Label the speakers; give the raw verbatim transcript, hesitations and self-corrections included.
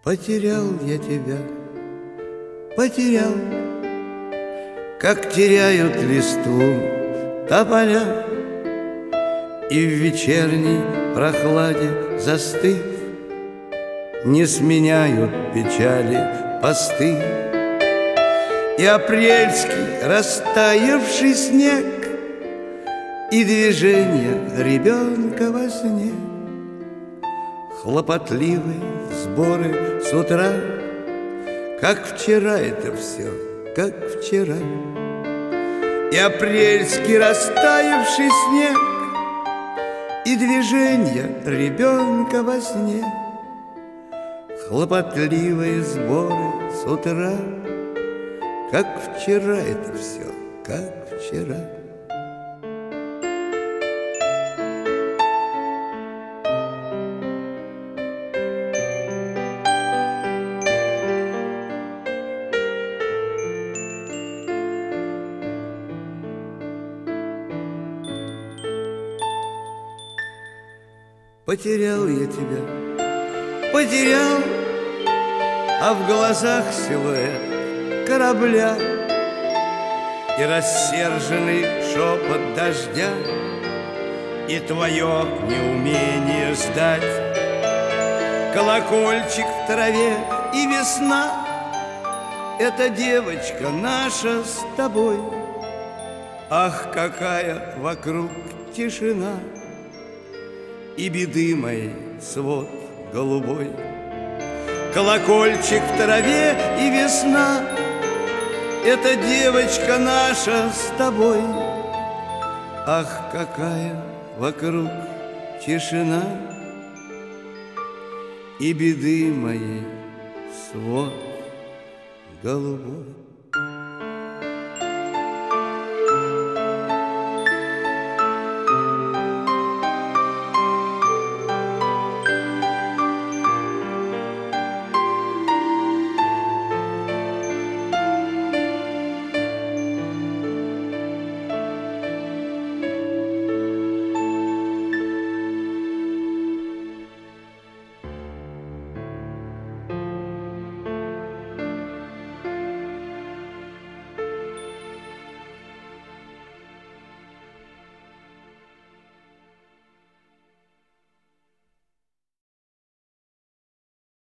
Speaker 1: Потерял я тебя, потерял, как теряют листву тополя, и в вечерней прохладе застыв, не сменяют печали посты. И апрельский растаявший снег, и движение ребенка во сне, хлопотливые сборы с утра, как вчера это все, как вчера. И апрельский растаявший снег, и движение ребенка во сне, хлопотливые сборы с утра, как вчера это все, как вчера. Потерял я тебя, потерял, а в глазах силуэт корабля и рассерженный шепот дождя, и твое неумение ждать. Колокольчик в траве и весна — это девочка наша с тобой. Ах, какая вокруг тишина, и беды моей свод голубой. Колокольчик в траве и весна — это девочка наша с тобой. Ах, какая вокруг тишина, и беды моей свод голубой.